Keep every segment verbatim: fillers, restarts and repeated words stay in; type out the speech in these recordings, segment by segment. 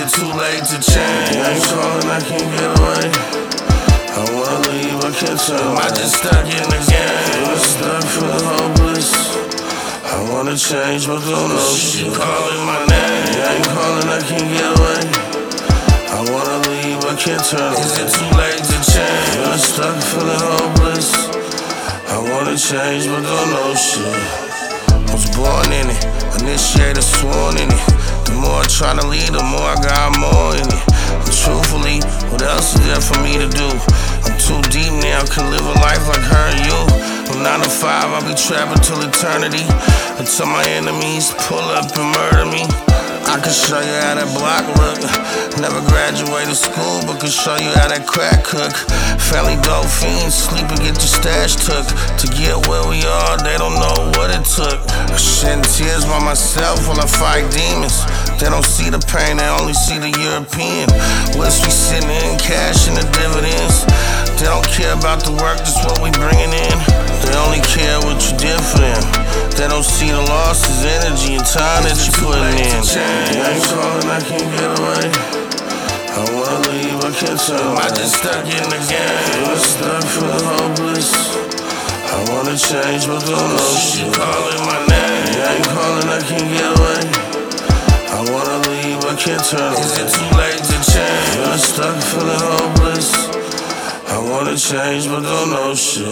it too late to change? I ain't calling, I can't get away. I wanna leave, I can't turn. I just stuck in the game. I'm stuck feeling hopeless. I wanna change, but don't know shit. Calling my name. I ain't calling, I can't get away. I wanna leave, I can't turn. Is it too late to change? I'm stuck feeling hopeless. I wanna change, but don't know shit. Was born in it, initiated, sworn in it. The more I try to lead, the more I got more in it. And truthfully, what else is there for me to do? I'm too deep now, can live a life like her and you. From nine to five, I'll be trapping till eternity, until my enemies pull up and murder me. I can show you how that block look. Never graduated school, but can show you how that crack cook. Family dope fiends sleep and get your stash took. To get where we are, they don't know what it took. I shed tears by myself while I fight demons. They don't see the pain, they only see the European. Whiskey sitting in cash and the dividends. They don't care about the work, just what we bringing in. They only care what you did for them. They don't see the losses, energy, and time that you putting in. I ain't calling, I can't get away. I wanna leave, I can't turn. I just stuck in the game. I'm stuck feeling hopeless. I wanna change, but don't know shit. Calling my name. I ain't calling, I can't get away. I wanna leave, I can't turn. Is it too late to change? I'm stuck feeling hopeless. I wanna change, but don't know shit.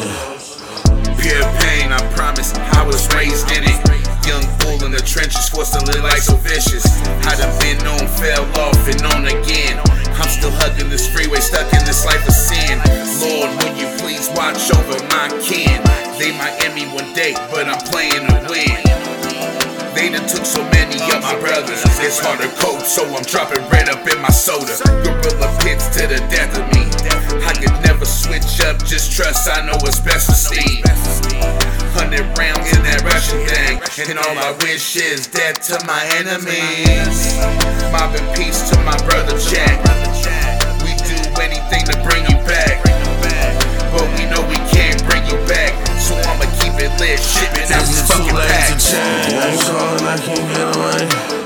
Pure pain, I promise, I was raised in it. Young bull in the trenches, forced to live life so vicious. I done been on, fell off, and on again. I'm still hugging this freeway, stuck in this life of sin. Lord, will you please watch over my kin? They might end me one day, but I'm playing to win. They done took so many of my brothers. It's hard to cope, so I'm dropping red up in my soda. Gorilla pits to the death of me. I could never switch up, just trust I know what's best for Steve. Hundred rounds in that Russian thing, and all I wish is death to my enemies. Mobbing peace to my brother Jack. We do anything to bring you back, but we know we can't bring you back. So I'ma keep it lit, shipping out these fucking packs. I ain't calling, I can't get away.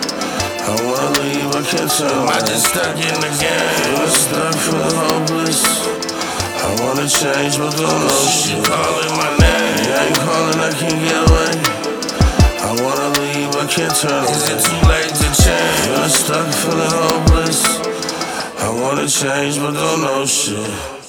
I wanna leave, I can't turn. I just stuck in the game. I'm stuck feeling hopeless. I wanna change, but don't know shit. Calling my name. I ain't calling, I can't get away. I wanna leave, I can't turn. Is it too late to change? I'm stuck feeling hopeless. I wanna change, but don't know shit.